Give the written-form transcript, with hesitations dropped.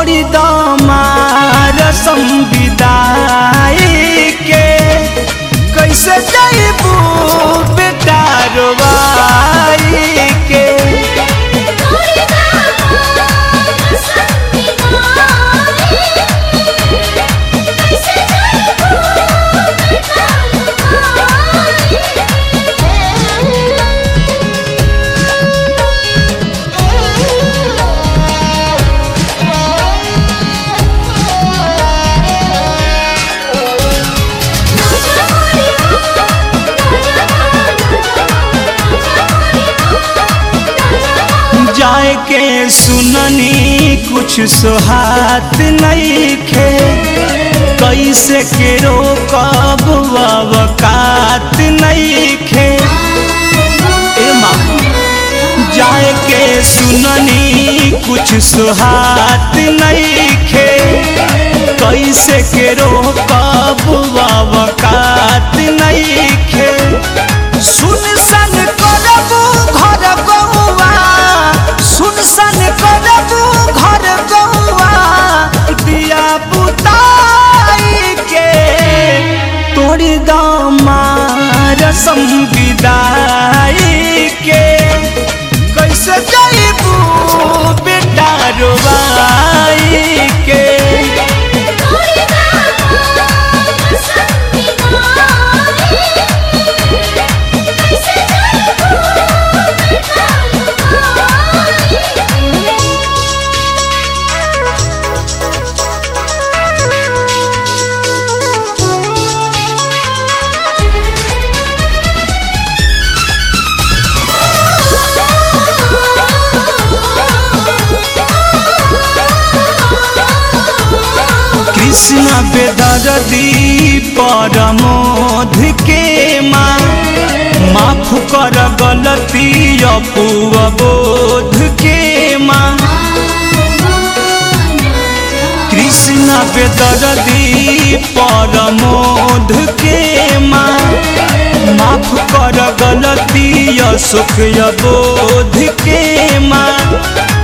तोरी दमार संविदाई के कैसे जाइबू बेटा रोवाई के। जाए के सुननी कुछ सोहात नहीं खे, कैसे के रोकब वकात नहीं खे। जाए के सुननी कुछ सोहात नहीं खे, कैसे के रोकब वकात नहीं खे। सुनसान करबू घर गौआ, सुनसान करबू घर गौआ, दिया बुताई के तोरी दमार संविदाई के कैसे जाइबू बेटा रोवाई के। कृष्ण बेदर्दी परमोध के माँ, माफ कर गलती अपूबोध के माँ। कृष्ण बेदर्दी परमोध के माँ, माफ कर गलती अशोक बोध के माँ।